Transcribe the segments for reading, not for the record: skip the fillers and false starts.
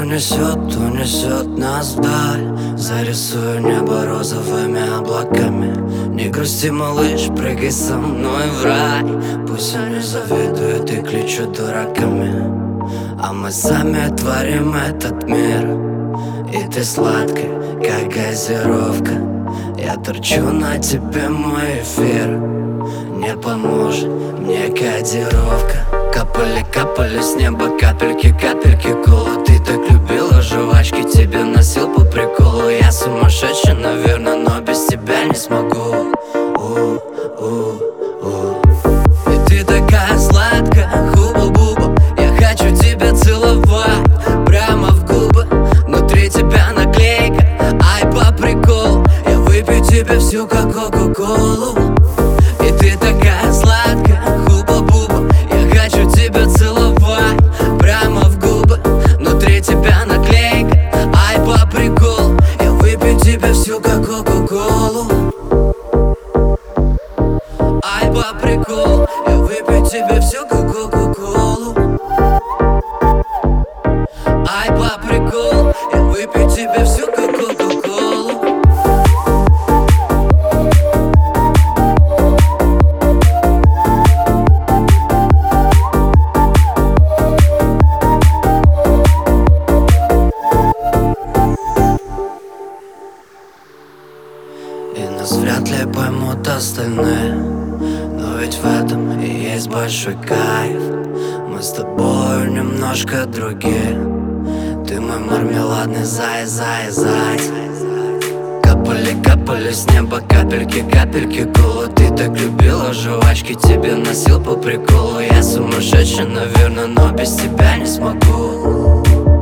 унесет нас вдаль. Зарисую небо розовыми облаками. Не грусти, малыш, прыгай со мной в рай. Пусть они завидуют и кличут дураками, а мы сами творим этот мир. И ты сладкая, как газировка. Я торчу на тебе, мой эфир. Не поможет мне кодировка. Капали, капали с неба капельки, капельки колы. Ты так любила жвачки, тебе носил по приколу. Я сумасшедший, наверное, но без тебя не смогу. И ты такая сладкая, хуба-буба. Я хочу тебя целовать прямо в губы. Внутри тебя наклейка, ай, по приколу. Я выпью тебе всю, как кока-колу. И ты такая сладкая, хуба-буба. Я хочу тебя целовать прямо в губы. Внутри тебя наклейка, ай, по приколу. Я выпью тебе всю, как кока-колу. Ай, по приколу. Я выпью тебе всю, как кока-колу. Ай, по приколу. Я выпью тебе всю, как кока-колу. И нас вряд ли поймут остальные, но ведь в этом и есть большой кайф. Мы с тобой немножко другие. Ты мой мармеладный зай, зай, зай. Капали, капали с неба капельки, капельки колы. Ты так любила жвачки, тебе носил по приколу. Я сумасшедший, наверное, но без тебя не смогу.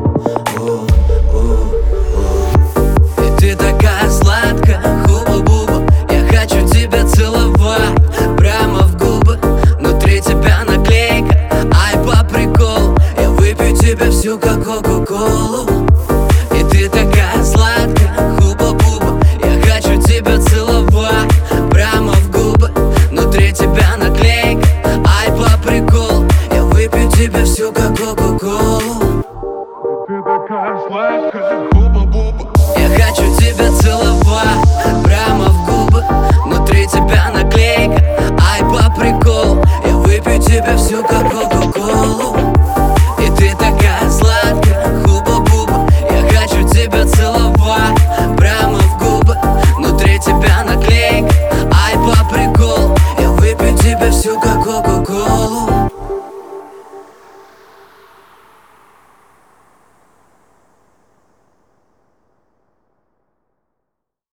И ты такая сладкая, хуба-буба. Я хочу тебя целовать прямо в губы. Внутри тебя наклейка, ай, по приколу. Я выпью тебя всю, как кока-колу. И ты такая сладкая, хуба-буба. Я хочу тебя целовать прямо в губы. Внутри тебя наклейка, ай, по приколу. Я выпью тебя всю, как кока-колу. Ты такая сладкая, хуба-буба. Я хочу тебя целовать